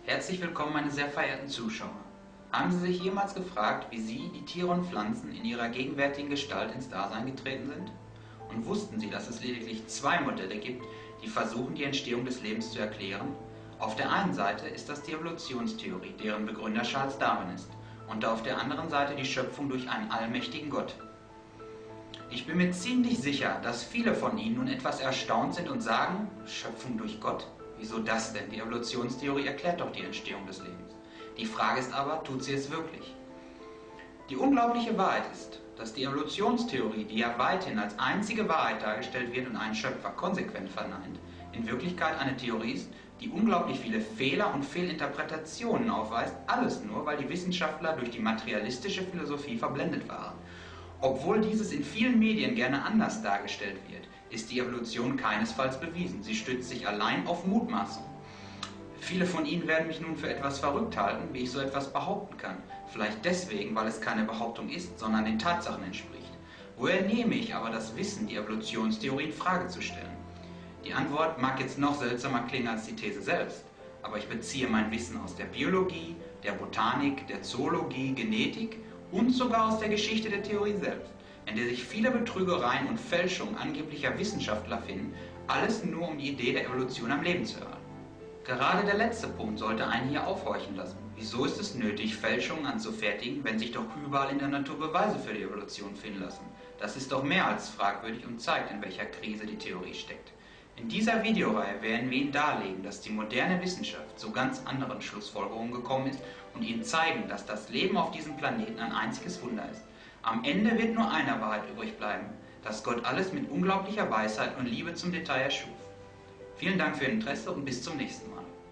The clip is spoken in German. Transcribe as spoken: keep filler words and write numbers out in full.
Herzlich willkommen, meine sehr verehrten Zuschauer. Haben Sie sich jemals gefragt, wie Sie, die Tiere und Pflanzen, in ihrer gegenwärtigen Gestalt ins Dasein getreten sind? Und wussten Sie, dass es lediglich zwei Modelle gibt, die versuchen, die Entstehung des Lebens zu erklären? Auf der einen Seite ist das die Evolutionstheorie, deren Begründer Charles Darwin ist, und auf der anderen Seite die Schöpfung durch einen allmächtigen Gott. Ich bin mir ziemlich sicher, dass viele von Ihnen nun etwas erstaunt sind und sagen, Schöpfung durch Gott? Wieso das denn? Die Evolutionstheorie erklärt doch die Entstehung des Lebens. Die Frage ist aber, tut sie es wirklich? Die unglaubliche Wahrheit ist, dass die Evolutionstheorie, die ja weithin als einzige Wahrheit dargestellt wird und einen Schöpfer konsequent verneint, in Wirklichkeit eine Theorie ist, die unglaublich viele Fehler und Fehlinterpretationen aufweist, alles nur, weil die Wissenschaftler durch die materialistische Philosophie verblendet waren. Obwohl dieses in vielen Medien gerne anders dargestellt wird, ist die Evolution keinesfalls bewiesen. Sie stützt sich allein auf Mutmaßung. Viele von Ihnen werden mich nun für etwas verrückt halten, wie ich so etwas behaupten kann. Vielleicht deswegen, weil es keine Behauptung ist, sondern den Tatsachen entspricht. Woher nehme ich aber das Wissen, die Evolutionstheorie in Frage zu stellen? Die Antwort mag jetzt noch seltsamer klingen als die These selbst, aber ich beziehe mein Wissen aus der Biologie, der Botanik, der Zoologie, Genetik und sogar aus der Geschichte der Theorie selbst, in der sich viele Betrügereien und Fälschungen angeblicher Wissenschaftler finden, alles nur um die Idee der Evolution am Leben zu erhalten. Gerade der letzte Punkt sollte einen hier aufhorchen lassen. Wieso ist es nötig, Fälschungen anzufertigen, wenn sich doch überall in der Natur Beweise für die Evolution finden lassen? Das ist doch mehr als fragwürdig und zeigt, in welcher Krise die Theorie steckt. In dieser Videoreihe werden wir Ihnen darlegen, dass die moderne Wissenschaft zu ganz anderen Schlussfolgerungen gekommen ist und Ihnen zeigen, dass das Leben auf diesem Planeten ein einziges Wunder ist. Am Ende wird nur eine Wahrheit übrig bleiben, dass Gott alles mit unglaublicher Weisheit und Liebe zum Detail erschuf. Vielen Dank für Ihr Interesse und bis zum nächsten Mal.